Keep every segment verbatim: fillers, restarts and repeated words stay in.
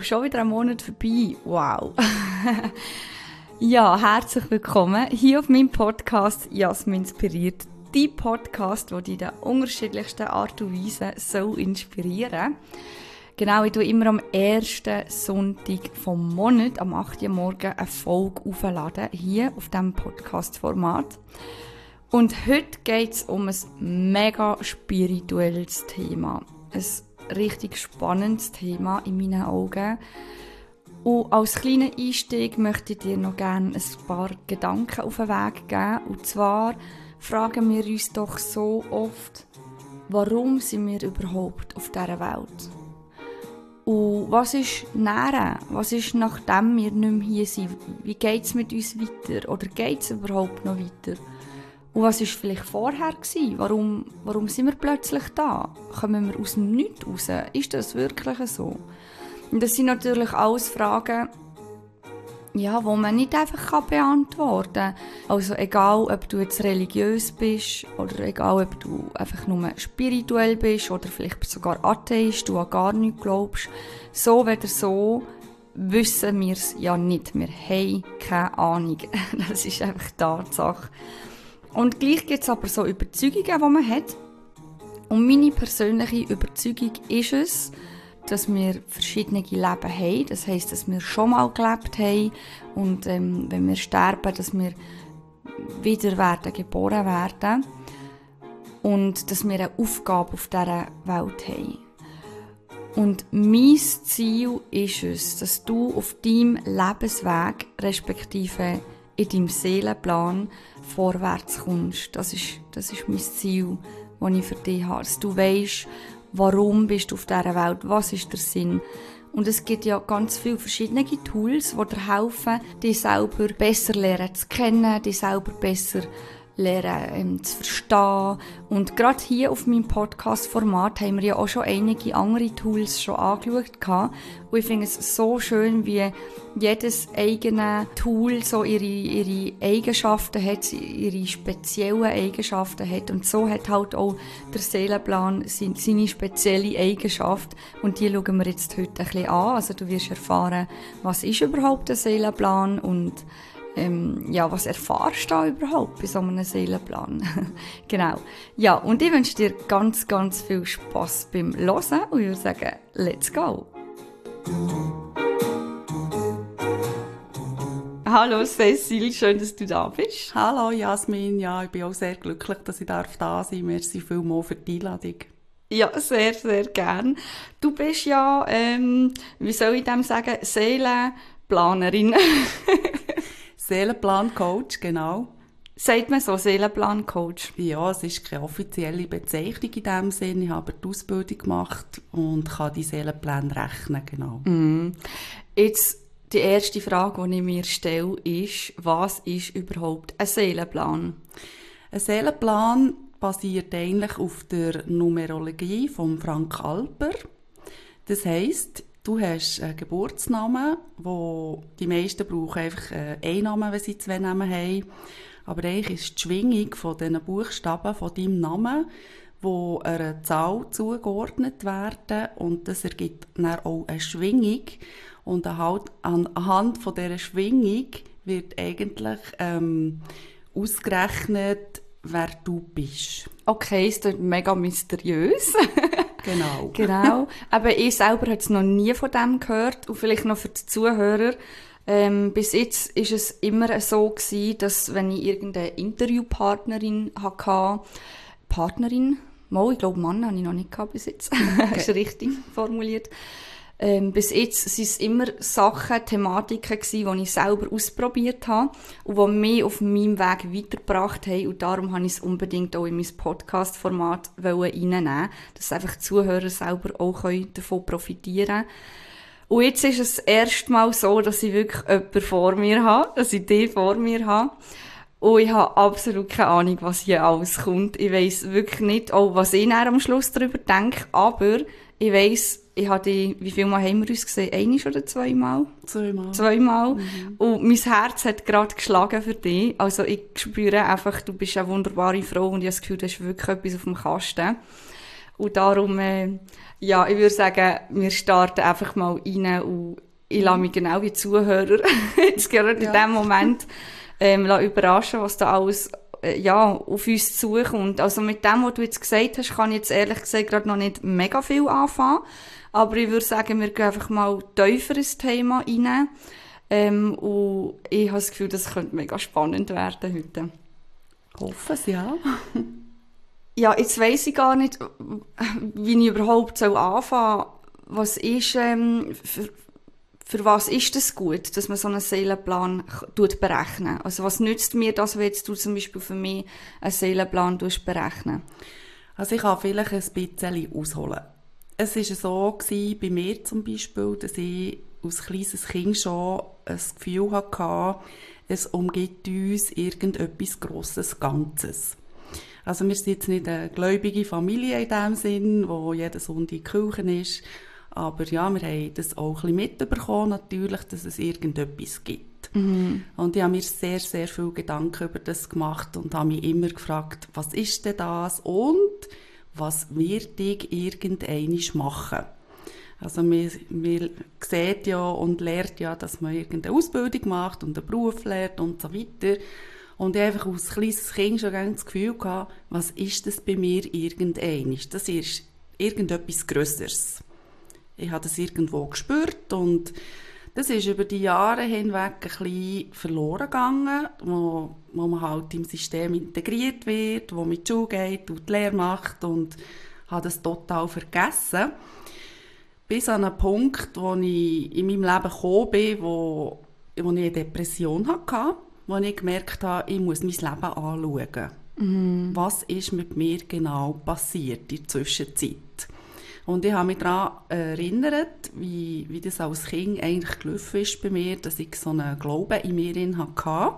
schon wieder ein Monat vorbei. Wow. Ja, herzlich willkommen hier auf meinem Podcast «Jasmin inspiriert». Die Podcast, der dich in der unterschiedlichsten Art und Weise so inspirieren. Genau, ich tue immer am ersten Sonntag vom Monat, am acht Uhr morgen, eine Folge aufladen, hier auf diesem Podcast-Format. Und heute geht es um ein mega spirituelles Thema. Ein richtig spannendes Thema in meinen Augen. Und als kleinen Einstieg möchte ich dir noch gerne ein paar Gedanken auf den Weg geben. Und zwar fragen wir uns doch so oft, warum sind wir überhaupt auf dieser Welt? Und was ist näher? Was ist, nachdem wir nicht mehr hier sind? Wie geht es mit uns weiter? Oder geht es überhaupt noch weiter? Und was war vielleicht vorher gewesen? Warum, warum sind wir plötzlich da? Kommen wir aus dem Nichts raus? Ist das wirklich so? Und das sind natürlich alles Fragen, ja, die man nicht einfach beantworten kann. Also egal, ob du jetzt religiös bist oder egal, ob du einfach nur spirituell bist oder vielleicht sogar Atheist, du an gar nichts glaubst. So oder so wissen wir es ja nicht. Wir haben keine Ahnung. Das ist einfach die Tatsache. Und gleich gibt es aber so Überzeugungen, die man hat. Und meine persönliche Überzeugung ist es, dass wir verschiedene Leben haben. Das heisst, dass wir schon mal gelebt haben und ähm, wenn wir sterben, dass wir wieder werden, geboren werden und dass wir eine Aufgabe auf dieser Welt haben. Und mein Ziel ist es, dass du auf deinem Lebensweg, respektive in deinem Seelenplan, vorwärts kommst. Das ist, das ist mein Ziel, das ich für dich habe. Dass du weisst, warum bist du auf dieser Welt? Was ist der Sinn? Und es gibt ja ganz viele verschiedene Tools, die dir helfen, dich selber besser lernen zu kennen, dich selber besser lernen ähm, zu verstehen. Und gerade hier auf meinem Podcast-Format haben wir ja auch schon einige andere Tools schon angeschaut. Und ich finde es so schön, wie jedes eigene Tool so ihre, ihre Eigenschaften hat, ihre speziellen Eigenschaften hat. Und so hat halt auch der Seelenplan seine spezielle Eigenschaft. Und die schauen wir jetzt heute ein bisschen an. Also du wirst erfahren, was ist überhaupt ein Seelenplan und Ähm, ja, was erfahrst du da überhaupt bei so einem Seelenplan? Genau. Ja, und ich wünsche dir ganz, ganz viel Spass beim Hören und ich würde sagen, let's go! Hallo Cecile, schön, dass du da bist. Hallo Jasmin, ja, ich bin auch sehr glücklich, dass ich da sein darf. Merci vielmals für die Einladung. Ja, sehr, sehr gern. Du bist ja, ähm, wie soll ich dem sagen, Seelenplanerin. Seelenplan-Coach, genau. Sagt man so, Seelenplan-Coach? Ja, es ist keine offizielle Bezeichnung in dem Sinne. Ich habe die Ausbildung gemacht und kann die Seelenpläne rechnen, genau. Mm. Jetzt die erste Frage, die ich mir stelle, ist, was ist überhaupt ein Seelenplan? Ein Seelenplan basiert eigentlich auf der Numerologie von Frank Alper. Das heisst, du hast einen Geburtsnamen, wo die meisten brauchen einfach einen Namen, wenn sie zwei Namen haben. Aber eigentlich ist die Schwingung von diesen Buchstaben von deinem Namen, die einer Zahl zugeordnet werden. Und das ergibt dann auch eine Schwingung. Und anhand von dieser Schwingung wird eigentlich ähm, ausgerechnet, wer du bist. Okay, es klingt mega mysteriös. Genau. Genau. Aber ich selber habe jetzt noch nie von dem gehört. Und vielleicht noch für die Zuhörer. Ähm, bis jetzt war es immer so gewesen, dass wenn ich irgendeine Interviewpartnerin hatte, Partnerin, mal, ich glaube Mann habe ich noch nicht gehabt bis jetzt. Okay. Das ist richtig formuliert. Ähm, bis jetzt waren es immer Sachen, Thematiken gewesen, die ich selber ausprobiert habe und die mich auf meinem Weg weitergebracht haben. Und darum habe ich es unbedingt auch in mein Podcast-Format reinnehmen, dass einfach die Zuhörer selber auch davon profitieren können. Und jetzt ist es erstmal so, dass ich wirklich jemanden vor mir habe, dass ich dich vor mir habe. Und ich habe absolut keine Ahnung, was hier alles kommt. Ich weiss wirklich nicht, auch was ich dann am Schluss darüber denke, aber ich weiss, ich habe die, wie viel Mal haben wir uns gesehen? Einmal oder zweimal? Zweimal. Zweimal. Mhm. Und mein Herz hat gerade geschlagen für dich. Also ich spüre einfach, du bist eine wunderbare Frau und ich habe das Gefühl, du hast wirklich etwas auf dem Kasten. Und darum, äh, ja, ich würde sagen, wir starten einfach mal rein und ich lasse mich genau wie Zuhörer jetzt gerade ja. in diesem Moment ähm, überraschen, was da alles äh, ja, auf uns zukommt. Also mit dem, was du jetzt gesagt hast, kann ich jetzt ehrlich gesagt gerade noch nicht mega viel anfangen. Aber ich würde sagen, wir gehen einfach mal tiefer ins Thema rein. Ähm, und ich habe das Gefühl, das könnte mega spannend werden heute. Hoffen Sie, ja. Ja, jetzt weiss ich gar nicht, wie ich überhaupt anfangen soll. Was ist, ähm, für, für was ist das gut, dass man so einen Seelenplan berechnet? Also was nützt mir das, wenn jetzt du zum Beispiel für mich einen Seelenplan berechnen? Also ich kann vielleicht ein bisschen ausholen. Es war so gewesen, bei mir zum Beispiel, dass ich als kleines Kind schon ein Gefühl hatte, es umgibt uns irgendetwas Grosses, Ganzes. Also wir sind jetzt nicht eine gläubige Familie in dem Sinn, wo jeden Sonntag in die Kirche ist, aber ja, wir haben das auch ein bisschen mitbekommen, natürlich, dass es irgendetwas gibt. Mhm. Und ich habe mir sehr, sehr viel Gedanken über das gemacht und habe mich immer gefragt, was ist denn das und was wird ich irgendeinmal machen? Also man, man sieht ja und lernt ja, dass man irgendeine Ausbildung macht und einen Beruf lernt und so weiter. Und ich einfach als kleines Kind schon das Gefühl hatte, was ist das bei mir irgendeinmal? Das ist irgendetwas Grösseres. Ich habe das irgendwo gespürt und das ist über die Jahre hinweg ein bisschen verloren gegangen, wo, wo man halt im System integriert wird, wo man in die Schule geht und die Lehre macht und habe das total vergessen. Bis an einen Punkt, wo ich in meinem Leben gekommen bin, wo, wo ich eine Depression hatte, wo ich gemerkt habe, ich muss mein Leben anschauen. Mhm. Was ist mit mir genau passiert in der Zwischenzeit? Und ich habe mich daran erinnert, wie, wie das als Kind eigentlich gelaufen ist bei mir, dass ich so einen Glauben in mir hatte.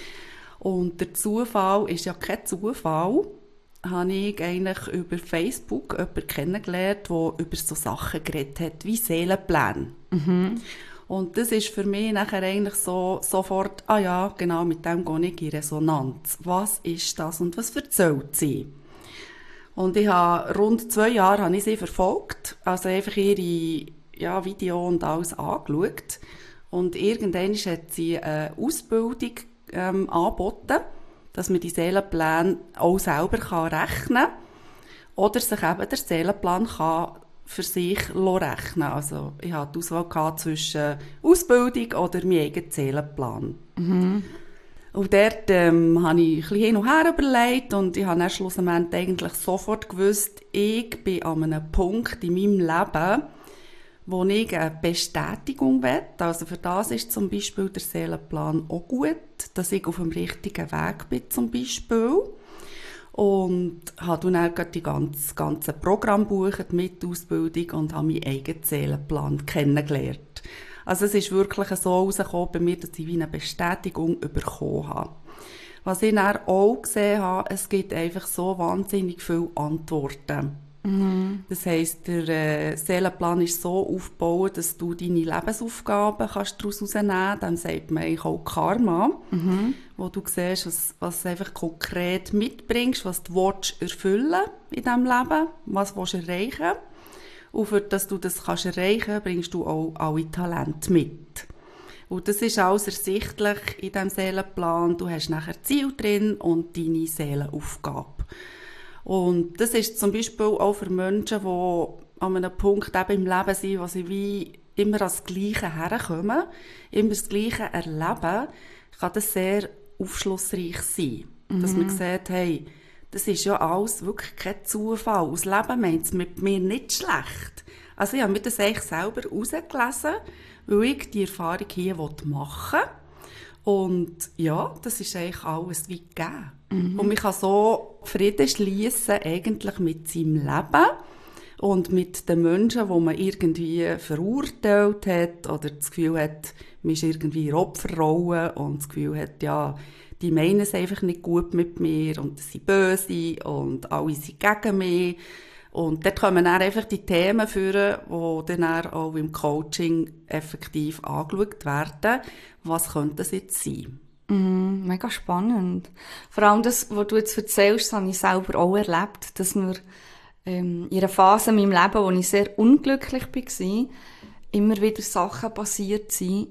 Und der Zufall ist ja kein Zufall, habe ich eigentlich über Facebook jemanden kennengelernt, der über so Sachen geredet hat, wie Seelenpläne. Mhm. Und das ist für mich nachher eigentlich so sofort, ah ja, genau, mit dem gehe ich in Resonanz. Was ist das und was erzählt sie? Und ich habe rund zwei Jahre habe ich sie verfolgt, also einfach ihre ja, Video und alles angeschaut. Und irgendwann hat sie eine Ausbildung ähm, angeboten, dass man die Seelenpläne auch selber kann rechnen kann oder sich eben der Seelenplan kann für sich rechnen. Also ich hatte die Auswahl zwischen Ausbildung oder meinem eigenen Seelenplan. Mhm. Und dort ähm, habe ich ein bisschen hin und her überlegt und ich habe dann schlussendlich eigentlich sofort gewusst, ich bin an einem Punkt in meinem Leben, wo ich eine Bestätigung will. Also für das ist zum Beispiel der Seelenplan auch gut, dass ich auf dem richtigen Weg bin zum Beispiel. Und habe dann gerade die ganze, ganze Programm gebucht mit Ausbildung und habe meinen eigenen Seelenplan kennengelernt. Also es ist wirklich so herausgekommen bei mir, dass ich wie eine Bestätigung bekommen habe. Was ich dann auch gesehen habe, es gibt einfach so wahnsinnig viele Antworten. Mhm. Das heisst, der äh, Seelenplan ist so aufgebaut, dass du deine Lebensaufgaben kannst daraus herausnehmen kannst. Dann sagt man eigentlich auch Karma, mhm. wo du siehst, was, was du einfach konkret mitbringst, was du willst erfüllen in diesem Leben, was du erreichen willst. Und für dass du das kannst erreichen kannst, bringst du auch alle Talente mit. Und das ist alles ersichtlich in diesem Seelenplan. Du hast nachher Ziel drin und deine Seelenaufgabe. Und das ist zum Beispiel auch für Menschen, die an einem Punkt eben im Leben sind, wo sie wie immer ans Gleiche herkommen, immer das Gleiche erleben, kann das sehr aufschlussreich sein. Mhm. Dass man sieht, hey, das ist ja alles wirklich kein Zufall. Das Leben meint es mit mir nicht schlecht. Also ich habe mir das eigentlich selber herausgelesen, weil ich die Erfahrung hier machen will. Und ja, das ist eigentlich alles wie gegeben. Mhm. Und man kann so Frieden schliessen eigentlich mit seinem Leben und mit den Menschen, die man irgendwie verurteilt hat oder das Gefühl hat, man ist irgendwie in Opferrolle und das Gefühl hat, ja, die meinen es einfach nicht gut mit mir und sie sind böse und alle sind gegen mich. Und dort kommen dann einfach die Themen führen, die dann auch im Coaching effektiv angeschaut werden. Was könnte das jetzt sein? Mm, mega spannend. Vor allem das, was du jetzt erzählst, das habe ich selber auch erlebt, dass wir ähm, in einer Phase in meinem Leben, wo ich sehr unglücklich war, immer wieder Sachen passiert sind.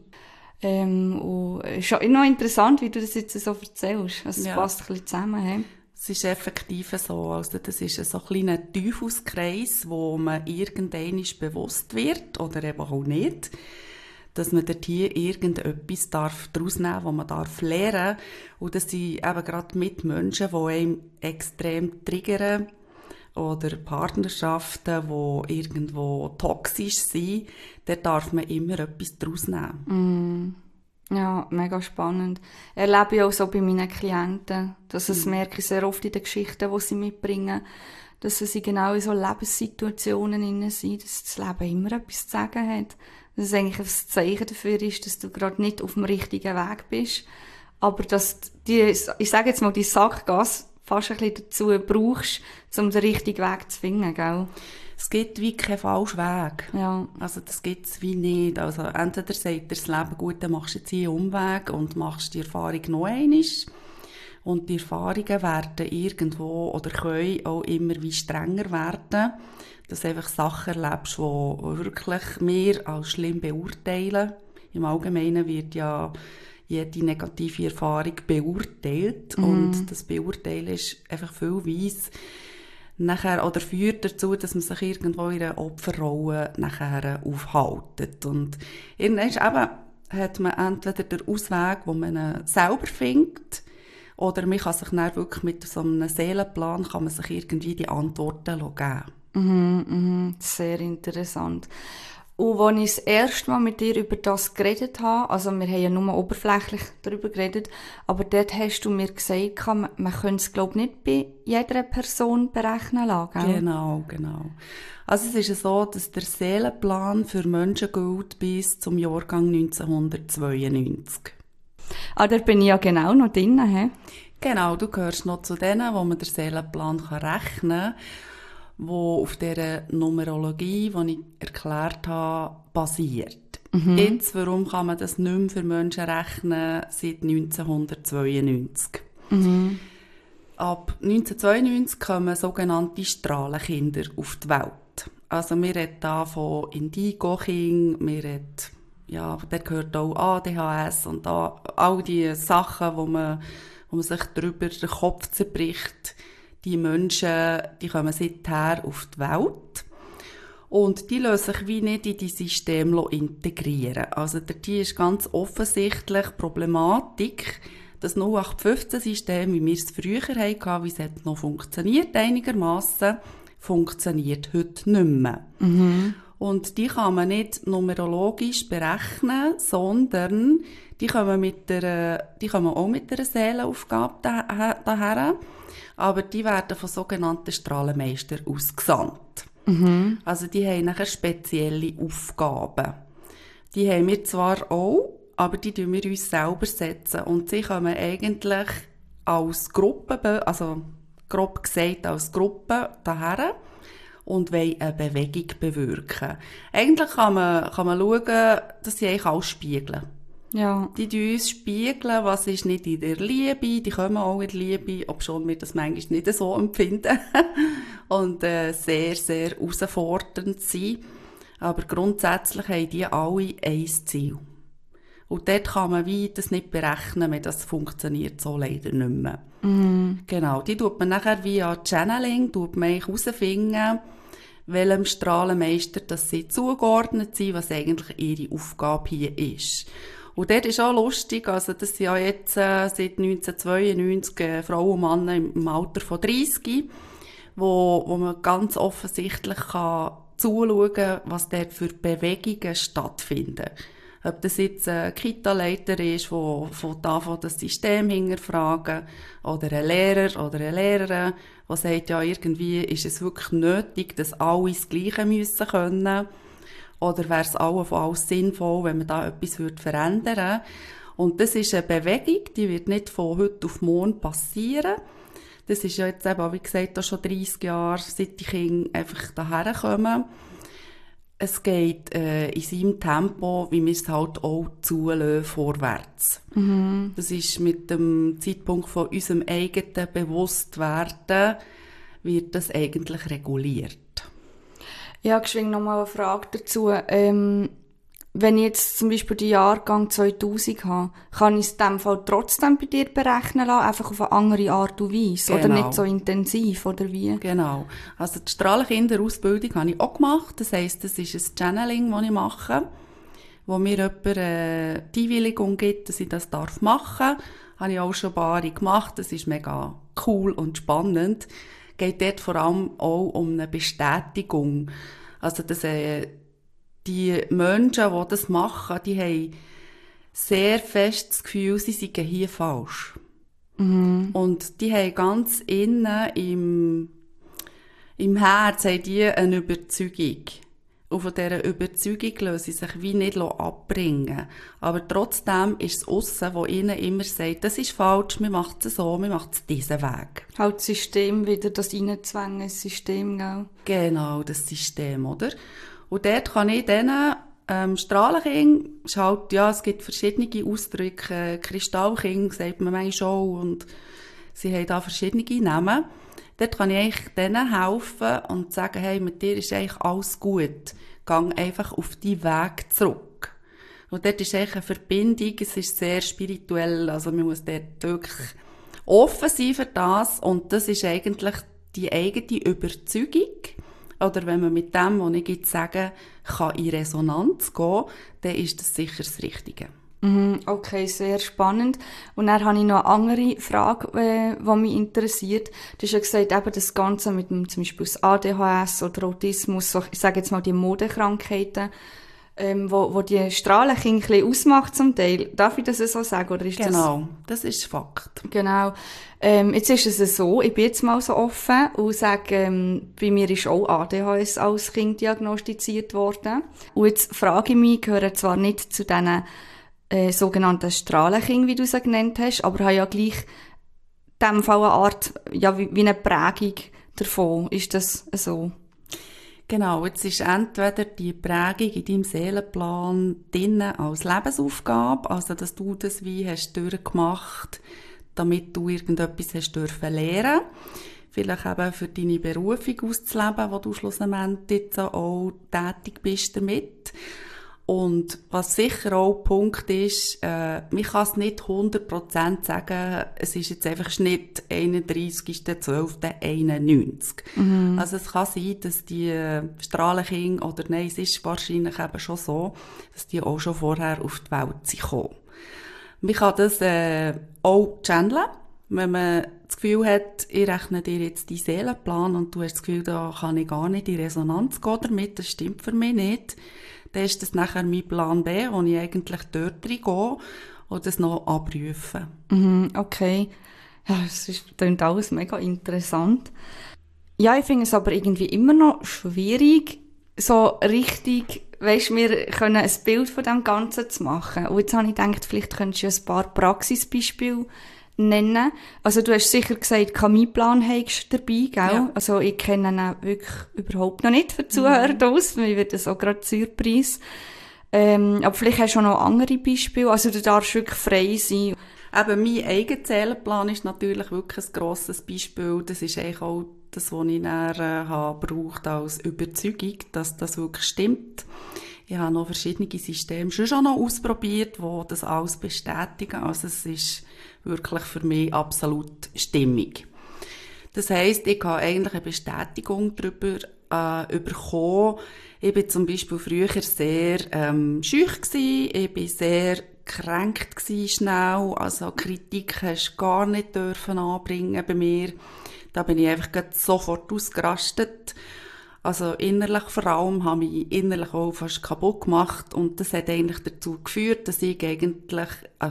Ähm, und es ist auch noch interessant, wie du das jetzt so erzählst. Also, es Ja. passt ein bisschen zusammen. He? Es ist effektiv so, also das ist so ein kleiner Teufelskreis, wo man irgendwann bewusst wird, oder eben auch nicht, dass man dort hier irgendetwas darf daraus nehmen darf, was man darf lernen. Und das sind eben gerade Mitmenschen, die einem extrem triggern, oder Partnerschaften, die irgendwo toxisch sind, da darf man immer etwas daraus nehmen. Mm. Ja, mega spannend. Erlebe ich auch so bei meinen Klienten, dass das merke ich sehr oft in den Geschichten, die sie mitbringen, dass sie genau in so Lebenssituationen innen sind, dass das Leben immer etwas zu sagen hat. Dass es eigentlich ein Zeichen dafür ist, dass du gerade nicht auf dem richtigen Weg bist. Aber dass die, ich sage jetzt mal, die Sackgasse fast ein bisschen dazu brauchst, um den richtigen Weg zu finden, gell? Es gibt wie keinen falschen Weg. Ja. Also das gibt es wie nicht. Also entweder sagt dir das Leben, gut, dann machst du jetzt hier einen Umweg und machst die Erfahrung noch einmal. Und die Erfahrungen werden irgendwo oder können auch immer wie strenger werden. Dass du einfach Sachen erlebst, die wirklich wir als schlimm beurteilen. Im Allgemeinen wird ja jede negative Erfahrung beurteilt. Mm. Und das Beurteilen ist einfach viel weiss nachher, oder führt dazu, dass man sich irgendwo in einer Opferrolle nachher aufhält. Und irgendwann eben hat man entweder den Ausweg, wo man selber findet, oder man kann sich dann wirklich mit so einem Seelenplan kann man sich irgendwie die Antworten geben. Mhm, mhm, sehr interessant. Und als ich das erste Mal mit dir über das geredet habe, also wir haben ja nur oberflächlich darüber geredet, aber dort hast du mir gesagt, man, man könnte es, glaube ich, nicht bei jeder Person berechnen lassen. Genau, genau. Also es ist ja so, dass der Seelenplan für Menschen gilt bis zum Jahrgang neunzehnhundertzweiundneunzig. Ah, da bin ich ja genau noch drin. He? Genau, du gehörst noch zu denen, wo man den Seelenplan rechnen kann, wo auf dieser Numerologie, die ich erklärt habe, basiert. Mhm. Jetzt, warum kann man das nicht mehr für Menschen rechnen seit neunzehnhundertzweiundneunzig? Mhm. Ab neunzehnhundertzweiundneunzig kommen sogenannte Strahlenkinder auf die Welt. Also wir reden hier von Indigo-Kindern, wir reden, ja, da gehört auch A D H S und da, all die Sachen, wo man, wo man sich darüber den Kopf zerbricht. Die Menschen, die kommen seither auf die Welt und die lassen sich wie nicht in die Systeme integrieren. Also die ist ganz offensichtlich Problematik, das null acht fünfzehn System, wie wir es früher hatten, wie es hat noch funktioniert einigermaßen, funktioniert heute nicht mehr. Mhm. Und die kann man nicht numerologisch berechnen, sondern die kommen, mit der, die kommen auch mit einer Seelenaufgabe daher. Aber die werden von sogenannten Strahlenmeistern ausgesandt. Mhm. Also die haben nachher spezielle Aufgaben. Die haben wir zwar auch, aber die setzen wir uns selber setzen. Und sie kommen eigentlich als Gruppe, also grob gesagt als Gruppe daher und wollen eine Bewegung bewirken. Eigentlich kann man, kann man schauen, dass sie eigentlich alles spiegeln. Ja. Die die uns spiegeln, was ist nicht in der Liebe, die kommen auch in der Liebe, obschon wir das manchmal nicht so empfinden und äh, sehr, sehr herausfordernd sind. Aber grundsätzlich haben die alle ein Ziel. Und dort kann man wie das nicht berechnen, weil das funktioniert so leider nicht mehr. Mhm. Genau, die tut man nachher via Channeling, tut man herausfinden, welchem Strahlenmeister das sie zugeordnet sind, was eigentlich ihre Aufgabe hier ist. Und dort ist auch lustig, also das sind ja jetzt äh, seit neunzehnhundertzweiundneunzig äh, Frauen und Männer im Alter von dreissig, wo, wo man ganz offensichtlich kann zuschauen, was dort für Bewegungen stattfinden. Ob das jetzt ein Kita-Leiter ist, der von davon das System hinterfragen, oder ein Lehrer oder eine Lehrerin, der sagt, ja, irgendwie ist es wirklich nötig, dass alle das Gleiche müssen können. Oder wäre es allenfalls sinnvoll, wenn man da etwas verändern würde. Und das ist eine Bewegung, die wird nicht von heute auf morgen passieren. Das ist ja jetzt eben, wie gesagt, auch schon dreissig Jahre, seit die Kinder einfach daher kommen. Es geht äh, in seinem Tempo, wie wir es halt auch zulassen, vorwärts. Mhm. Das ist mit dem Zeitpunkt von unserem eigenen Bewusstwerden, wird das eigentlich reguliert. Ja, geschwind noch mal eine Frage dazu. Ähm, wenn ich jetzt zum Beispiel den Jahrgang zweitausend habe, kann ich es in diesem Fall trotzdem bei dir berechnen lassen, einfach auf eine andere Art und Weise? Genau. Oder nicht so intensiv, oder wie? Genau. Also die Strahlenkinderausbildung habe ich auch gemacht. Das heisst, das ist ein Channeling, das ich mache, wo mir jemand äh, die Einwilligung gibt, dass ich das darf machen darf. Habe ich auch schon ein paar gemacht. Das ist mega cool und spannend. Geht dort vor allem auch um eine Bestätigung. Also, dass äh, die Menschen, die das machen, die haben sehr fest das Gefühl, sie seien hier falsch. Mhm. Und die haben ganz innen im, im Herz haben die eine Überzeugung. Und von dieser Überzeugung lassen sie sich wie nicht abbringen. Aber trotzdem ist es aussen, wo ihnen immer sagt, das ist falsch, wir machen es so, wir machen es diesen Weg. Halt das System wieder, das reinzwängen, das System, gell? Genau, das System, oder? Und dort kann ich denen, ähm, Strahlenkind, ist halt, ja, es gibt verschiedene Ausdrücke, Kristallkind, sagt man manchmal auch, und sie haben da verschiedene Namen. Dort kann ich eigentlich denen helfen und sagen, hey, mit dir ist eigentlich alles gut. Gang einfach auf deinen Weg zurück. Und dort ist eigentlich eine Verbindung, es ist sehr spirituell, also man muss dort wirklich offen sein für das, und das ist eigentlich die eigene Überzeugung. Oder wenn man mit dem, was ich jetzt sage, kann in Resonanz gehen, dann ist das sicher das Richtige. Okay, sehr spannend. Und dann habe ich noch eine andere Frage, äh, die mich interessiert. Du hast ja gesagt, eben das Ganze mit dem, zum Beispiel das A D H S oder Autismus, so, ich sage jetzt mal die Modekrankheiten, ähm, wo, wo die Strahlenkinder ein bisschen ausmacht zum Teil. Darf ich das so sagen? Oder ist genau, das, das ist Fakt. Genau. Ähm, jetzt ist es so, ich bin jetzt mal so offen und sage, ähm, bei mir ist auch A D H S als Kind diagnostiziert worden. Und jetzt frage ich mich, gehören zwar nicht zu diesen Äh, sogenannten Strahlenkind, wie du sie genannt hast, aber haben ja gleich in dem Fall eine Art, ja, wie, wie eine Prägung davon. Ist das so? Genau, jetzt ist entweder die Prägung in deinem Seelenplan drin als Lebensaufgabe, also dass du das wie hast durchgemacht, damit du irgendetwas hast dürfen lernen. Vielleicht eben für deine Berufung auszuleben, wo du schlussendlich jetzt auch tätig bist damit. Und was sicher auch ein Punkt ist, äh, man kann es nicht hundert Prozent sagen, es ist jetzt einfach Schnitt einunddreißigster zwölfter einundneunzig. Mhm. Also es kann sein, dass die Strahlenkinder, oder nein, es ist wahrscheinlich eben schon so, dass die auch schon vorher auf die Welt sind gekommen. Man kann das äh, auch channeln, wenn man das Gefühl hat, ich rechne dir jetzt deinen Seelenplan und du hast das Gefühl, da kann ich gar nicht in Resonanz gehen damit, das stimmt für mich nicht. Dann ist das nachher mein Plan B, wo ich eigentlich dort reingehe und das noch abrufe. Mhm, okay. Ja, es klingt alles mega interessant. Ja, ich finde es aber irgendwie immer noch schwierig, so richtig, weisst, wir können ein Bild von dem Ganzen zu machen. Und jetzt habe ich gedacht, vielleicht könntest du ein paar Praxisbeispiele nennen. Also du hast sicher gesagt, Chemieplan hast du dabei, gell? Ja. Also ich kenne ihn wirklich überhaupt noch nicht für die Zuhörer mhm. aus. Mir wird das auch gerade Surprise. Ähm, aber vielleicht hast du auch noch andere Beispiele. Also du darfst wirklich frei sein. Eben, mein eigener Seelenplan ist natürlich wirklich ein grosses Beispiel. Das ist eigentlich auch das, was ich dann äh, habe gebraucht als Überzeugung, dass das wirklich stimmt. Ich habe noch verschiedene Systeme schon noch ausprobiert, die das alles bestätigen. Also es ist wirklich für mich absolut stimmig. Das heisst, ich habe eigentlich eine Bestätigung darüber äh, bekommen. Ich war zum Beispiel früher sehr ähm, schüch gewesen. Ich war sehr gekränkt gewesen, schnell. Also Kritik hast du gar nicht dürfen anbringen bei mir. Da bin ich einfach sofort ausgerastet. Also innerlich vor allem habe ich mich innerlich auch fast kaputt gemacht. Und das hat eigentlich dazu geführt, dass ich eigentlich... Äh,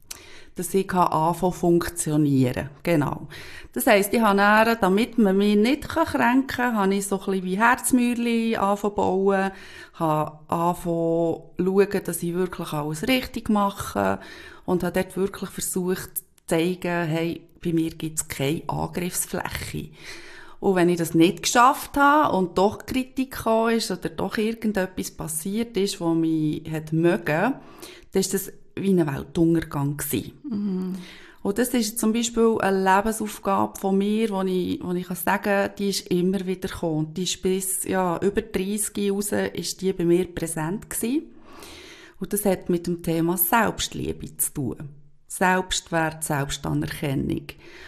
dass ich anfangen zu funktionieren. Genau. Das heisst, ich habe dann, damit man mich nicht kränken kann, habe ich so ein bisschen wie Herzmühlen anfangen zu bauen, habe anfangen zu schauen, dass ich wirklich alles richtig mache und habe dort wirklich versucht zu zeigen, hey, bei mir gibt es keine Angriffsfläche. Und wenn ich das nicht geschafft habe und doch Kritik gekommen ist oder doch irgendetwas passiert ist, was mich hat mögen, dann ist das wie ein Weltuntergang gewesen. Mhm. Und das ist zum Beispiel eine Lebensaufgabe von mir, wo ich, wo ich kann sagen, die ist immer wieder gekommen. Die ist bis, ja, über dreissig raus, ist die bei mir präsent gewesen. Und das hat mit dem Thema Selbstliebe zu tun. Selbstwert, Selbstanerkennung.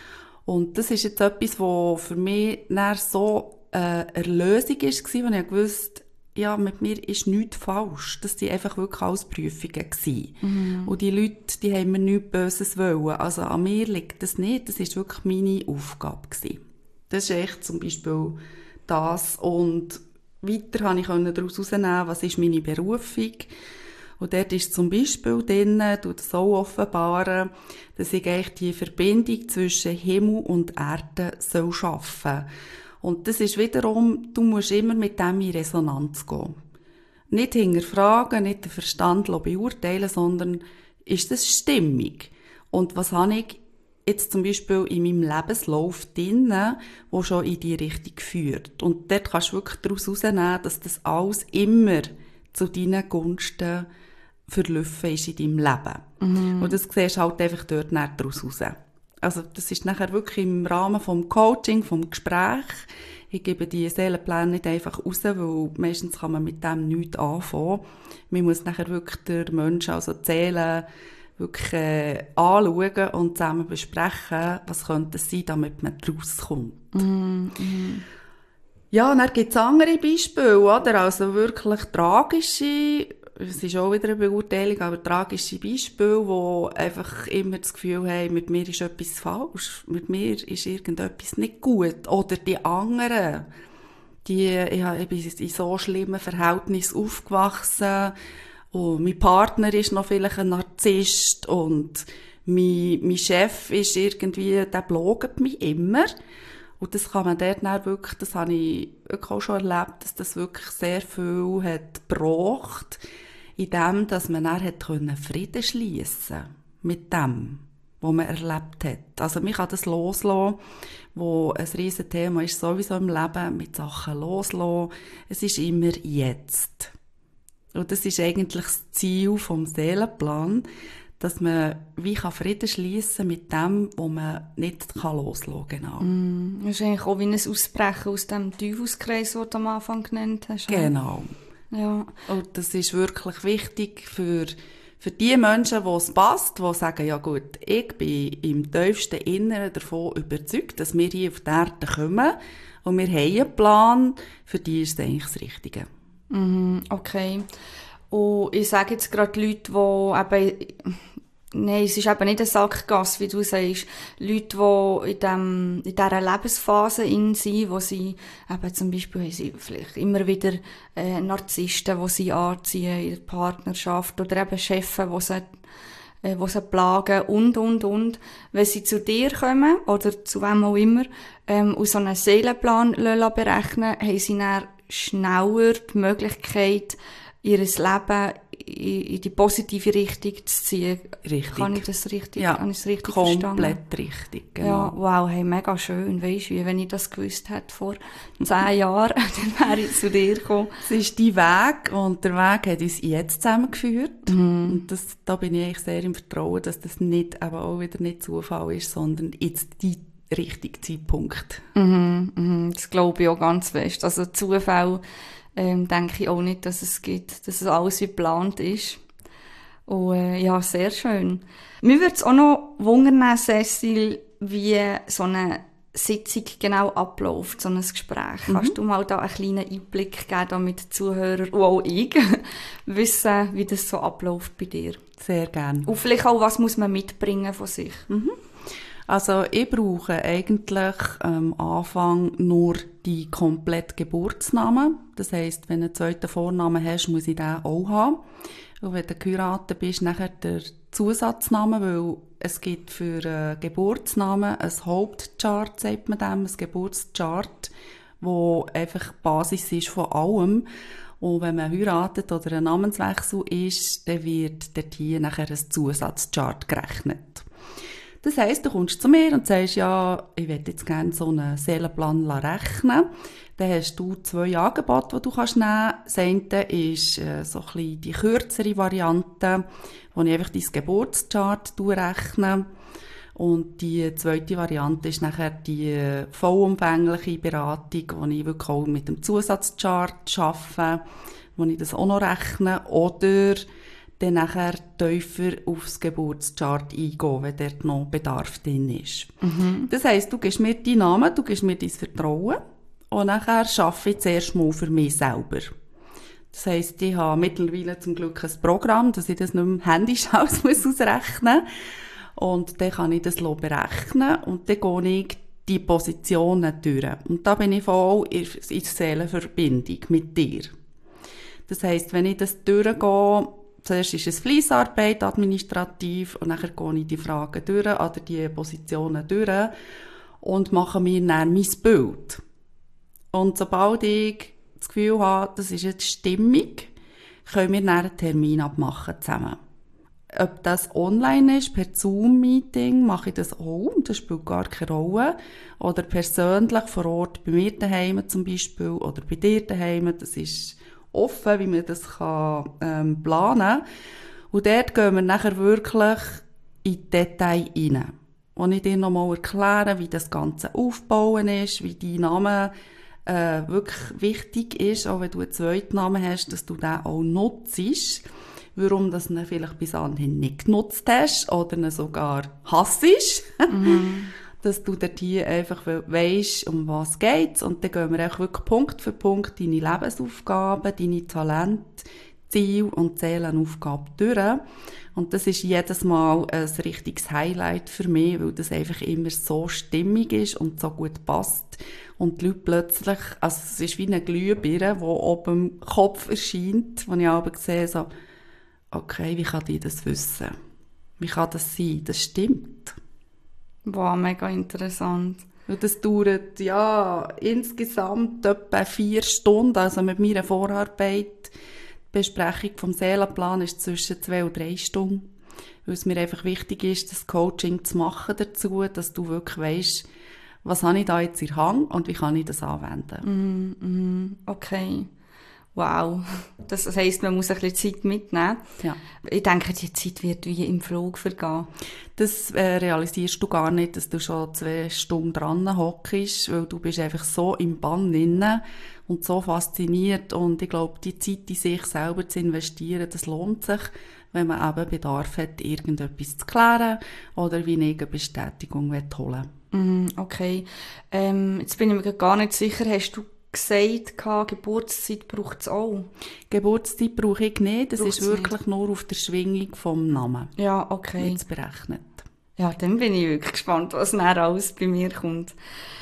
Und das ist jetzt etwas, was für mich dann so eine Erlösung war, wo ich wusste, ja, mit mir ist nichts falsch. Das waren einfach wirklich alles Prüfungen gewesen. Mhm. Und die Leute, die haben mir nichts Böses wollen. Also an mir liegt das nicht. Das war wirklich meine Aufgabe gewesen. Das ist echt zum Beispiel das. Und weiter konnte ich daraus herausnehmen, was ist meine Berufung. Und dort ist zum Beispiel drin, du das so offenbaren, dass ich eigentlich die Verbindung zwischen Himmel und Erde soll schaffen. Und das ist wiederum, du musst immer mit dem in Resonanz gehen. Nicht hinterfragen, nicht den Verstand beurteilen, sondern ist das stimmig? Und was habe ich jetzt zum Beispiel in meinem Lebenslauf drin, wo schon in die Richtung führt? Und dort kannst du wirklich daraus herausnehmen, dass das alles immer zu deinen Gunsten verlaufen ist in deinem Leben. Mhm. Und das siehst du halt einfach dort nicht daraus raus. Also das ist nachher wirklich im Rahmen vom Coaching, vom Gespräch. Ich gebe die Seelenpläne nicht einfach raus, weil meistens kann man mit dem nichts anfangen. Man muss nachher wirklich den Menschen, also die Seele, wirklich äh, anschauen und zusammen besprechen, was könnte es sein, damit man daraus kommt. Mhm. Ja, und dann gibt es andere Beispiele, oder? Also wirklich tragische, es ist auch wieder eine Beurteilung, aber tragische Beispiele, wo einfach immer das Gefühl haben, mit mir ist etwas falsch, mit mir ist irgendetwas nicht gut. Oder die anderen, die, ich bin in so schlimmen Verhältnissen aufgewachsen und mein Partner ist noch vielleicht ein Narzisst und mein, mein Chef ist irgendwie, der blogt mich immer. Und das kann man dort dann wirklich, das habe ich wirklich auch schon erlebt, dass das wirklich sehr viel hat gebracht, in dem, dass man dann hat können Frieden schliessen mit dem, was man erlebt hat. Also man kann das loslassen, wo ein riesen Thema ist, sowieso im Leben, mit Sachen loslassen. Es ist immer jetzt. Und das ist eigentlich das Ziel vom Seelenplan, dass man wie kann Frieden schliessen mit dem, was man nicht kann loslassen kann. Genau. Mm, das ist eigentlich auch wie ein Ausbrechen aus dem Teufelskreis, den du am Anfang genannt hast. Genau. Ja. Und das ist wirklich wichtig für, für die Menschen, wo es passt, die sagen, ja gut, ich bin im tiefsten Inneren davon überzeugt, dass wir hier auf die Erde kommen und wir haben einen Plan, für die ist es eigentlich das Richtige. Mhm, okay. Und ich sage jetzt gerade Leute, die eben, nein, es ist eben nicht eine Sackgasse, wie du sagst, Leute, die in, dem, in dieser Lebensphase in sind, wo sie eben zum Beispiel haben sie vielleicht immer wieder äh, Narzissten, die sie anziehen in der Partnerschaft oder eben Chefs, die sie, äh, die sie plagen und, und, und. Wenn sie zu dir kommen oder zu wem auch immer ähm, und so einen Seelenplan berechnen, haben sie dann schneller die Möglichkeit, ihr Leben in die positive Richtung zu ziehen. Richtig. Kann ich das richtig, ja, kann ich das richtig komplett verstanden? richtig, genau. Ja, wow, hey, mega schön, weisst du, wie wenn ich das gewusst hätte vor zehn Jahren, dann wäre ich zu dir gekommen. Es ist dein Weg und der Weg hat uns jetzt zusammengeführt. Mhm. Und das, da bin ich eigentlich sehr im Vertrauen, dass das nicht, aber auch wieder nicht Zufall ist, sondern jetzt die richtige Zeitpunkt. Mhm, mhm, das glaube ich auch ganz fest. Also Zufall, ähm, denke ich auch nicht, dass es gibt, dass es alles wie geplant ist. Und äh, ja, sehr schön. Mir würde es auch noch wundern, Cecil, wie so eine Sitzung genau abläuft, so ein Gespräch. Mhm. Kannst du mal da einen kleinen Einblick geben, damit die Zuhörer und auch ich wissen, wie das so abläuft bei dir? Sehr gerne. Und vielleicht auch, was muss man mitbringen von sich? Mhm. Also ich brauche eigentlich am Anfang nur die komplette Geburtsnamen. Das heisst, wenn du einen zweiten Vornamen hast, muss ich den auch haben. Und wenn du geheiratet bist, nachher der Zusatzname, weil es gibt für einen Geburtsnamen ein Hauptchart, sagt man dem, ein Geburtschart, wo einfach die Basis ist von allem. Und wenn man heiratet oder ein Namenswechsel ist, dann wird dort hier nachher ein Zusatzchart gerechnet. Das heisst, du kommst zu mir und sagst, ja, ich möchte jetzt gerne so einen Seelenplan rechnen. Dann hast du zwei Angebote, die du kannst nehmen kannst. Das eine ist äh, so ein bisschen die kürzere Variante, wo ich einfach dein Geburtschart rechne. Und die zweite Variante ist nachher die vollumfängliche Beratung, wo ich wirklich auch mit dem Zusatzchart arbeite, wo ich das auch noch rechne. Oder dann nachher tiefer aufs Geburtschart eingehen, wenn dort noch Bedarf drin ist. Mhm. Das heisst, du gibst mir deinen Namen, du gibst mir dein Vertrauen und nachher arbeite ich zuerst mal für mich selber. Das heisst, ich habe mittlerweile zum Glück ein Programm, dass ich das nicht mehr händisch ausrechnen muss. Und dann kann ich das berechnen und dann gehe ich die Positionen durch. Und da bin ich voll in der Seelenverbindung mit dir. Das heisst, wenn ich das durchgehe, zuerst ist es Fleissarbeit, administrativ, und dann gehe ich die Fragen durch, oder die Positionen durch und mache mir dann mein Bild. Und sobald ich das Gefühl habe, das ist jetzt stimmig, können wir dann einen Termin abmachen zusammen. Ob das online ist, per Zoom-Meeting, mache ich das auch, das spielt gar keine Rolle. Oder persönlich vor Ort, bei mir daheim zum Beispiel, oder bei dir daheim, das ist offen, wie man das kann, ähm, planen kann. Und dort gehen wir nachher wirklich in die Details rein. Und ich dir nochmal erklären, wie das Ganze aufbauen ist, wie dein Name äh, wirklich wichtig ist, auch wenn du einen zweiten Namen hast, dass du den auch nutzt. Warum du ihn vielleicht bis anhin nicht genutzt hast oder ihn sogar hassest. Mhm. Dass du dort hier einfach weisst, um was geht's. Und dann gehen wir auch wirklich Punkt für Punkt deine Lebensaufgaben, deine Talente, Ziel und Seelenaufgabe durch. Und das ist jedes Mal ein richtiges Highlight für mich, weil das einfach immer so stimmig ist und so gut passt. Und die Leute plötzlich, also es ist wie eine Glühbirne, die oben im Kopf erscheint, wo ich aber sehe, so, okay, wie kann die das wissen? Wie kann das sein? Das stimmt. Wow, mega interessant. Und das dauert, ja, insgesamt etwa vier Stunden, also mit meiner Vorarbeit. Die Besprechung vom Seelenplan ist zwischen zwei und drei Stunden. Weil es mir einfach wichtig ist, das Coaching zu machen dazu, dass du wirklich weisst, was habe ich da jetzt in der Hand und wie kann ich das anwenden. Mm, mm, okay. Wow. Das heisst, man muss ein bisschen Zeit mitnehmen. Ja. Ich denke, die Zeit wird wie im Flug vergehen. Das äh, realisierst du gar nicht, dass du schon zwei Stunden dran hockst, weil du bist einfach so im Bann drin und so fasziniert. Und ich glaube, die Zeit in sich selber zu investieren, das lohnt sich, wenn man eben Bedarf hat, irgendetwas zu klären oder wie eine Bestätigung holen will. Okay. Ähm, jetzt bin ich mir gar nicht sicher, hast du gesagt, Geburtszeit braucht es auch? Geburtszeit brauche ich nicht. Das Braucht's ist wirklich nicht. Nur auf der Schwingung vom Namen. Ja, okay. Jetzt berechnet. Ja, dann bin ich wirklich gespannt, was nachher alles bei mir kommt.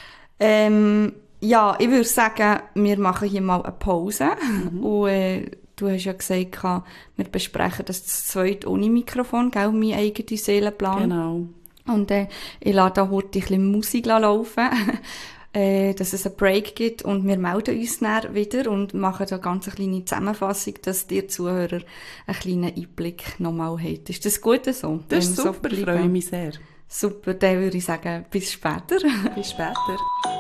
Ähm, ja, ich würde sagen, wir machen hier mal eine Pause. Mhm. Und äh, du hast ja gesagt, wir besprechen das zweite ohne Mikrofon, gell, mein eigener Seelenplan. Genau. Und äh, ich lasse da heute ein bisschen Musik laufen. Äh, dass es einen Break gibt und wir melden uns dann wieder und machen da ganz eine kleine Zusammenfassung, dass die Zuhörer einen kleinen Einblick nochmal haben. Ist das gut so? Das ist super, ich freue mich sehr. Super, dann würde ich sagen, bis später. Bis später.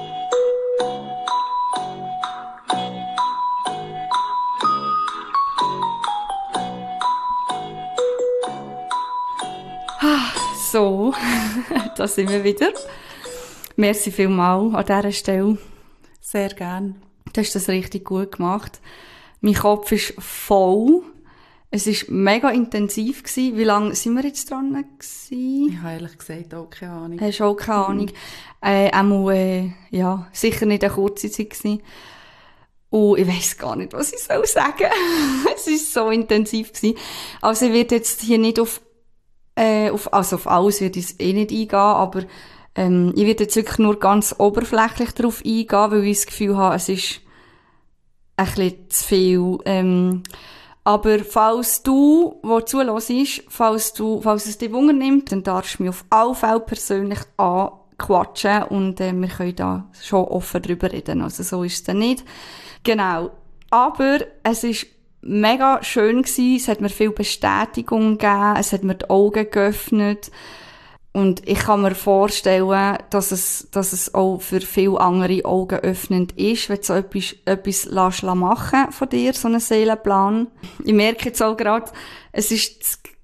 So, da sind wir wieder. Merci vielmals an dieser Stelle. Sehr gern. Du hast das richtig gut gemacht. Mein Kopf ist voll. Es war mega intensiv gewesen. Wie lange sind wir jetzt dran gewesen? Ich habe ehrlich gesagt auch keine Ahnung. Hast du auch keine Ahnung? Mhm. Äh, einmal, äh, ja, sicher nicht eine kurze Zeit gewesen. Und ich weiss gar nicht, was ich soll sagen. Es war so intensiv gewesen. Also ich werde jetzt hier nicht auf, äh, auf, also auf alles würde ich eh nicht eingehen, aber Ähm, ich werde jetzt wirklich nur ganz oberflächlich darauf eingehen, weil ich das Gefühl habe, es ist ein bisschen zu viel. Ähm, aber falls du, der zuhörst, falls du, falls es dich Wunder nimmt, dann darfst du mich auf alle Fälle persönlich anquatschen und äh, wir können da schon offen drüber reden. Also so ist es dann nicht. Genau. Aber es ist mega schön gewesen, es hat mir viel Bestätigung gegeben, es hat mir die Augen geöffnet. Und ich kann mir vorstellen, dass es, dass es auch für viele andere Augen öffnend ist, wenn du so etwas, etwas lässt machen von dir, so einen Seelenplan. Ich merke jetzt auch gerade, es ist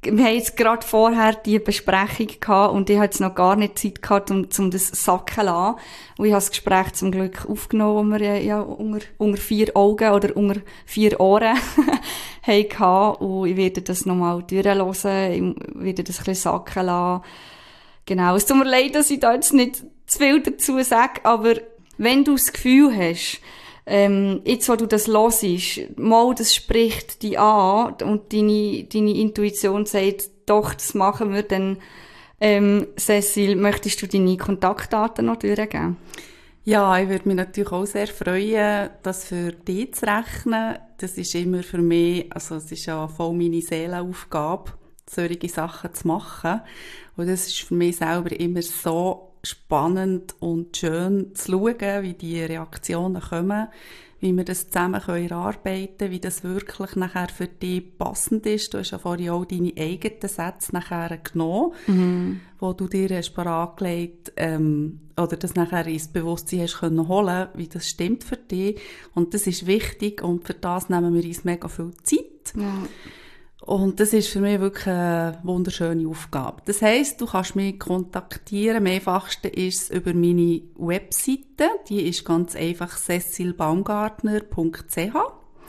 wir haben jetzt gerade vorher die Besprechung gehabt und ich hatte jetzt noch gar nicht Zeit gehabt, um, um das sacken zu lassen. Und ich habe das Gespräch zum Glück aufgenommen, das wir ja unter, unter vier Augen oder unter vier Ohren hatten. Und ich werde das nochmal durchhören, ich werde das ein bisschen sacken lassen. Genau, es tut mir leid, dass ich da jetzt nicht zu viel dazu sage, aber wenn du das Gefühl hast, ähm, jetzt, wo du das hörst, mal, das spricht dich an und deine, deine Intuition sagt, doch, das machen wir, dann, ähm, Cécile, möchtest du deine Kontaktdaten noch durchgeben? Ja, ich würde mich natürlich auch sehr freuen, das für dich zu rechnen. Das ist immer für mich, also es ist ja voll meine Seelenaufgabe, solche Sachen zu machen. Und das ist für mich selber immer so spannend und schön zu schauen, wie die Reaktionen kommen, wie wir das zusammen erarbeiten können, wie das wirklich nachher für dich passend ist. Du hast ja vorhin auch deine eigenen Sätze nachher genommen, mhm. wo du dir hast paratgelegt, ähm, oder das nachher ins Bewusstsein hast können holen, wie das stimmt für dich. Und das ist wichtig und für das nehmen wir uns mega viel Zeit. Ja. Und das ist für mich wirklich eine wunderschöne Aufgabe. Das heisst, du kannst mich kontaktieren. Am einfachsten ist es über meine Webseite. Die ist ganz einfach cecile baumgartner punkt c h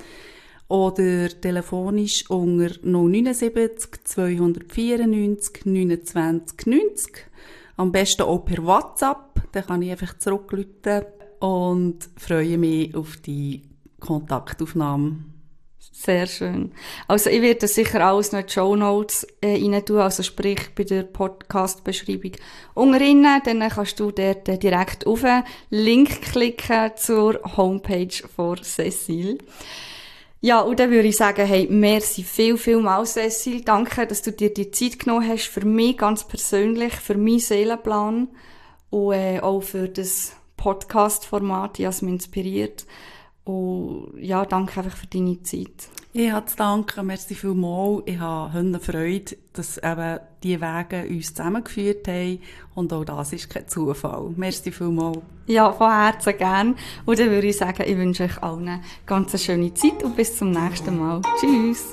oder telefonisch unter null sieben neun zwei vierundneunzig neunundzwanzig neunzig. Am besten auch per WhatsApp. Dann kann ich einfach zurückrufen und freue mich auf die Kontaktaufnahme. Sehr schön. Also ich werde sicher alles noch in die Shownotes äh, rein tun, also sprich bei der Podcast-Beschreibung unten, dann kannst du dort äh, direkt auf den Link klicken zur Homepage von Cécile. Ja, und dann würde ich sagen, hey, merci viel, viel mal, Cécile. Danke, dass du dir die Zeit genommen hast, für mich ganz persönlich, für meinen Seelenplan und äh, auch für das Podcast-Format, das mich inspiriert. Und ja, danke einfach für deine Zeit. Ich habe zu danken, merci vielmals. Ich habe Freude, dass eben die Wege uns zusammengeführt haben. Und auch das ist kein Zufall. Merci vielmals. Ja, von Herzen gern. Und dann würde ich sagen, ich wünsche euch allen eine ganz schöne Zeit und bis zum nächsten Mal. Tschüss.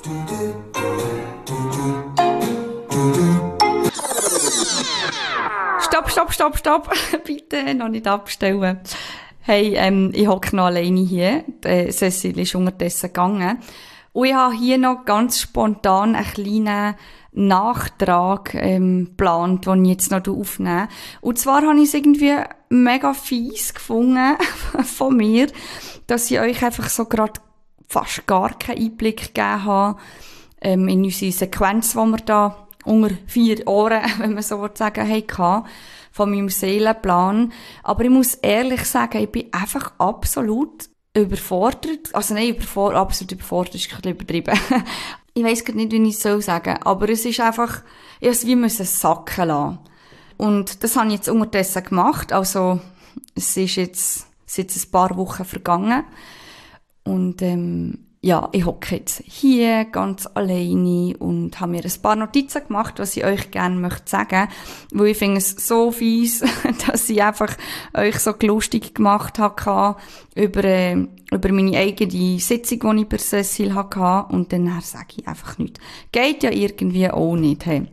Stopp, stopp, stopp, stopp. Bitte noch nicht abstellen. Hey, ähm, ich hocke noch alleine hier. Äh, Cécile ist unterdessen gegangen. Und ich habe hier noch ganz spontan einen kleinen Nachtrag ähm, geplant, den ich jetzt noch aufnehme. Und zwar habe ich es irgendwie mega fies gefunden von mir, dass ich euch einfach so gerade fast gar keinen Einblick gegeben habe ähm, in unsere Sequenz, die wir da unter vier Ohren, wenn man so sagen will, hatten. Von meinem Seelenplan. Aber ich muss ehrlich sagen, ich bin einfach absolut überfordert. Also nein, überfordert, absolut überfordert ist ein bisschen übertrieben. Ich weiss gerade nicht, wie ich es soll sagen. Aber es ist einfach, ich musste es wie müssen sacken lassen. Und das habe ich jetzt unterdessen gemacht. Also, es ist jetzt, es ist jetzt ein paar Wochen vergangen. Und, ähm, ja, ich hocke jetzt hier ganz alleine und habe mir ein paar Notizen gemacht, was ich euch gerne möchte sagen, weil ich finde es so fies, dass ich einfach euch so lustig gemacht habe über, äh, über meine eigene Sitzung, die ich bei Cécile hatte, und dann sage ich einfach nichts. Geht ja irgendwie auch nicht. Hey.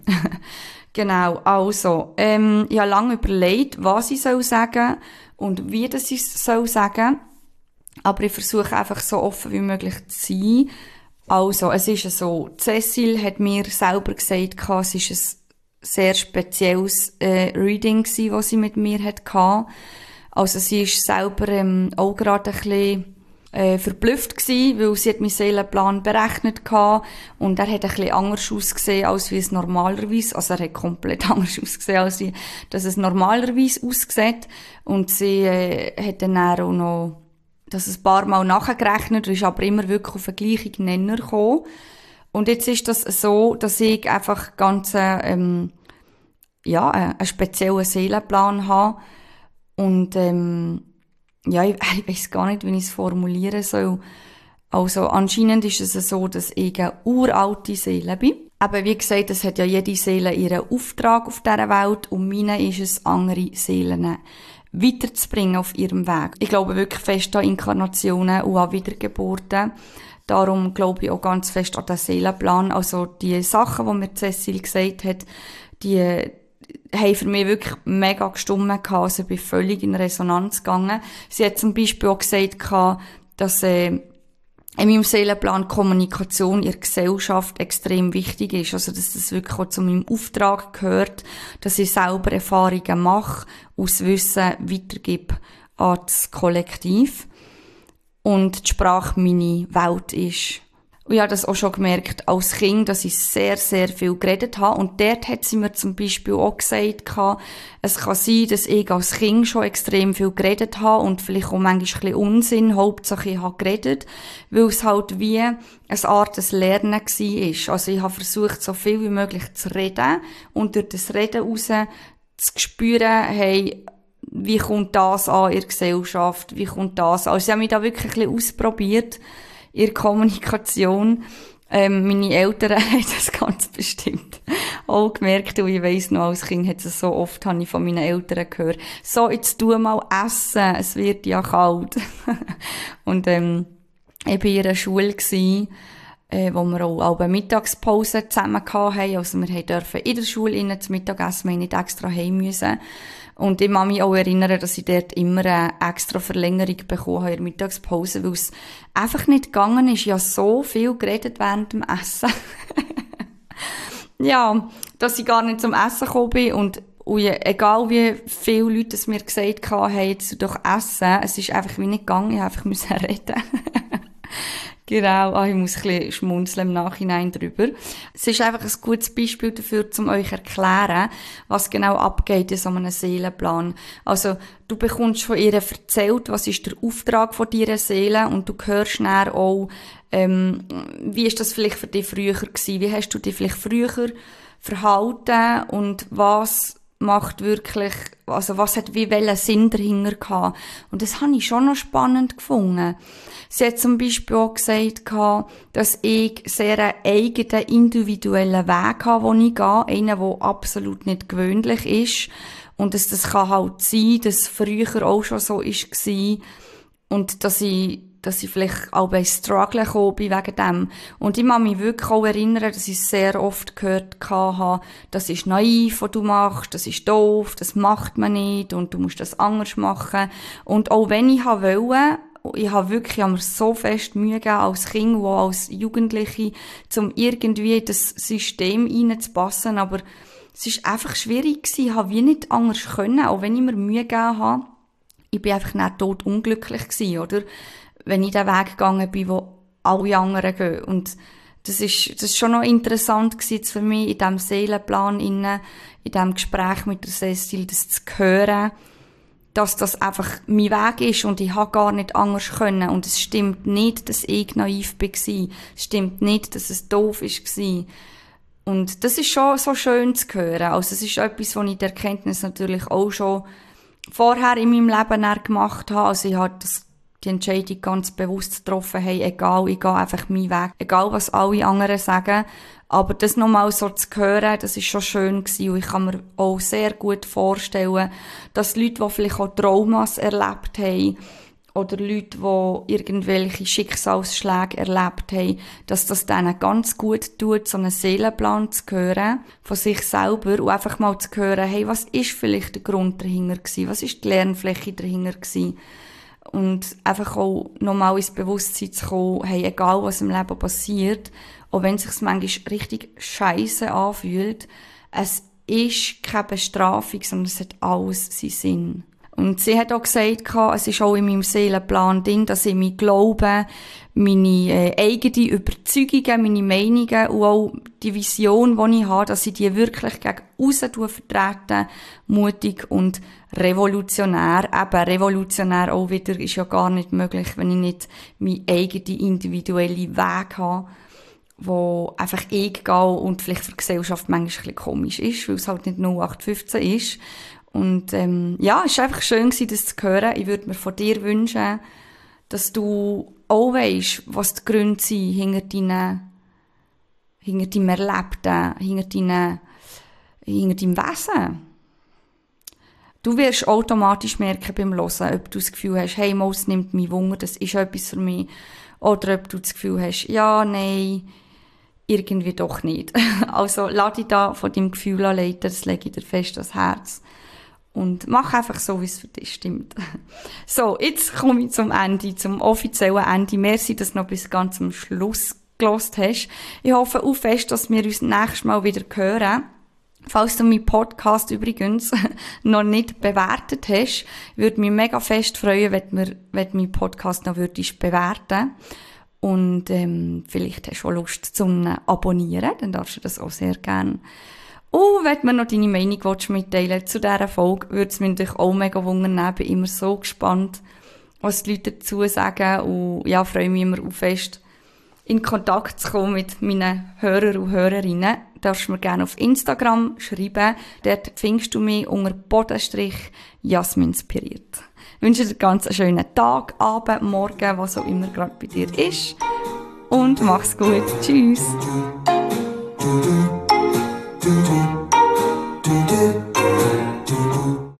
Genau, also, ähm, ich habe lange überlegt, was ich soll sagen und wie das ich soll sagen. Aber ich versuche einfach so offen wie möglich zu sein. Also, es ist so, Cécile hat mir selber gesagt, es ist ein sehr spezielles äh, Reading gewesen, das sie mit mir hatte. Also, sie ist selber ähm, auch gerade ein bisschen äh, verblüfft gewesen, weil sie hat meinen Seelenplan berechnet hatte und er hat ein bisschen anders ausgesehen, als wie es normalerweise, also er hat komplett anders ausgesehen, als wie, dass es normalerweise aussieht. Und sie äh, hat dann auch noch das ein paar Mal nachgerechnet, ist aber immer wirklich auf den gleichen Nenner gekommen. Und jetzt ist das so, dass ich einfach ganz, ähm, ja, einen speziellen Seelenplan habe. Und, ähm, ja, ich, ich weiss gar nicht, wie ich es formulieren soll. Also, anscheinend ist es so, dass ich eine uralte Seele bin. Aber wie gesagt, es hat ja jede Seele ihren Auftrag auf dieser Welt und meine ist es, andere Seelen weiterzubringen auf ihrem Weg. Ich glaube wirklich fest an Inkarnationen und an Wiedergeburten, darum glaube ich auch ganz fest an den Seelenplan. Also die Sachen, die mir Cecil gesagt hat, die haben für mich wirklich mega gestimmt gehabt. Also ich bin völlig in Resonanz gegangen. Sie hat zum Beispiel auch gesagt, dass äh, in meinem Seelenplan Kommunikation in der Gesellschaft extrem wichtig ist. Also dass das wirklich auch zu meinem Auftrag gehört, dass ich selber Erfahrungen mache, aus Wissen weitergebe an das Kollektiv. Und die Sprache meine Welt ist. Und ich habe das auch schon gemerkt als Kind, dass ich sehr, sehr viel geredet habe. Und dort hat sie mir zum Beispiel auch gesagt, es kann sein, dass ich als Kind schon extrem viel geredet habe und vielleicht auch manchmal ein bisschen Unsinn, Hauptsache ich habe geredet, weil es halt wie eine Art des Lernen war. Also ich habe versucht, so viel wie möglich zu reden und durch das Reden raus zu spüren, hey, wie kommt das an in der Gesellschaft, wie kommt das an. Also ich habe mich da wirklich ein bisschen ausprobiert, in der Kommunikation. Ähm, meine Eltern haben das ganz bestimmt auch gemerkt. Und ich weiss noch, als Kind hat es so oft, habe ich von meinen Eltern gehört, so, jetzt tu mal essen, es wird ja kalt. Und ähm, ich war in einer Schule, gewesen, äh, wo wir auch eine Mittagspause zusammen hatten. Also wir durften in der Schule innen zu Mittag essen, wir nicht extra heim müssen. Und ich kann mich auch erinnern, dass ich dort immer eine extra Verlängerung bekommen habe in der Mittagspause, weil es einfach nicht gegangen ist. Ich habe so viel geredet während dem Essen. Ja, dass ich gar nicht zum Essen gekommen bin und, und egal wie viele Leute es mir gesagt haben, hey, jetzt doch essen, es ist einfach wie nicht gegangen, ich musste einfach reden. Genau, ah, ich muss ein bisschen schmunzeln im Nachhinein drüber. Es ist einfach ein gutes Beispiel dafür, um euch zu erklären, was genau abgeht in so einem Seelenplan. Also, du bekommst von ihr erzählt, was ist der Auftrag von deiner Seele und du hörst dann auch, ähm, wie ist das vielleicht für dich früher gewesen? Wie hast du dich vielleicht früher verhalten und was macht wirklich, also was hat wie welchen Sinn dahinter gehabt. Und das habe ich schon noch spannend gefunden. Sie hat zum Beispiel auch gesagt, dass ich sehr einen eigenen, individuellen Weg habe, den ich gehe. Einen, der absolut nicht gewöhnlich ist. Und dass das kann halt sein, dass es früher auch schon so war. Und dass ich, dass ich vielleicht auch bei Struggle gekommen bin wegen dem. Und ich kann mich wirklich auch erinnern, dass ich sehr oft gehört habe, das ist naiv, was du machst, das ist doof, das macht man nicht und du musst das anders machen. Und auch wenn ich wollte, ich habe wirklich, ich habe mir so fest Mühe gegeben, als Kind und auch als Jugendliche, um irgendwie in das System reinzupassen, aber es ist einfach schwierig gewesen, ich habe wie nicht anders können, auch wenn ich mir Mühe gegeben habe. Ich bin einfach nicht tot unglücklich gewesen, oder? Wenn ich den Weg gegangen bin, wo alle anderen gehen. Und das ist, das ist schon noch interessant gewesen für mich, in diesem Seelenplan, in, in diesem Gespräch mit der Cecil, das zu hören, dass das einfach mein Weg ist und ich habe gar nicht anders können. Und es stimmt nicht, dass ich naiv war. Es stimmt nicht, dass es doof war. Und das ist schon so schön zu hören. Also es ist etwas, was ich die Erkenntnis natürlich auch schon vorher in meinem Leben gemacht habe. Also ich habe das, die Entscheidung ganz bewusst getroffen, hey, egal, ich gehe einfach meinen Weg. Egal, was alle anderen sagen. Aber das nochmal so zu hören, das ist schon schön gewesen. Und ich kann mir auch sehr gut vorstellen, dass Leute, die vielleicht auch Traumas erlebt haben, oder Leute, die irgendwelche Schicksalsschläge erlebt haben, dass das denen ganz gut tut, so einen Seelenplan zu hören, von sich selber, und einfach mal zu hören, hey, was ist vielleicht der Grund dahinter gewesen? Was ist die Lernfläche dahinter gewesen? Und einfach auch nochmal ins Bewusstsein zu kommen, hey, egal was im Leben passiert, auch wenn es sich manchmal richtig scheisse anfühlt, es ist keine Bestrafung, sondern es hat alles seinen Sinn. Und sie hat auch gesagt, es ist auch in meinem Seelenplan drin, dass ich mein Glauben, meine äh, eigenen Überzeugungen, meine Meinungen und auch die Vision, die ich habe, dass ich die wirklich gegen aussen vertrete, mutig und revolutionär. Eben revolutionär auch wieder ist ja gar nicht möglich, wenn ich nicht meinen eigenen individuellen Weg habe, wo einfach ich gehe und vielleicht für die Gesellschaft manchmal ein bisschen komisch ist, weil es halt nicht null acht fünfzehn ist. Und ähm, ja, es war einfach schön, das zu hören. Ich würde mir von dir wünschen, dass du auch weisst, was die Gründe sind hinter deinen, hinter deinem Erlebten, hinter deinen, hinter deinem Wesen. Du wirst automatisch merken beim Hören, ob du das Gefühl hast, hey, Maus nimmt mich Wunder, das ist etwas für mich. oder ob du das Gefühl hast, ja, nein, irgendwie doch nicht. Also lass dich da von deinem Gefühl anleiten, das lege ich dir fest ans Herz. Und mach einfach so, wie es für dich stimmt. So, jetzt komme ich zum Ende, zum offiziellen Ende. Merci, dass du noch bis ganz zum Schluss gehört hast. Ich hoffe auch fest, dass wir uns nächstes Mal wieder hören. Falls du meinen Podcast übrigens noch nicht bewertet hast, würde mich mega fest freuen, wenn du meinen Podcast noch würdest bewerten. Und ähm, vielleicht hast du auch Lust zum Abonnieren, dann darfst du das auch sehr gerne. Und wenn du mir noch deine Meinung mitteilen zu dieser Folge, würde es mich natürlich auch mega wundern. Ich bin immer so gespannt, was die Leute dazu sagen. Und ja, freue mich immer auf fest, in Kontakt zu kommen mit meinen Hörern und Hörerinnen. Du darfst mir gerne auf Instagram schreiben. Dort findest du mich unter Bodenstrich Jasminspiriert. Ich wünsche dir ganz einen schönen Tag, Abend, Morgen, was auch immer gerade bei dir ist. Und mach's gut. Tschüss.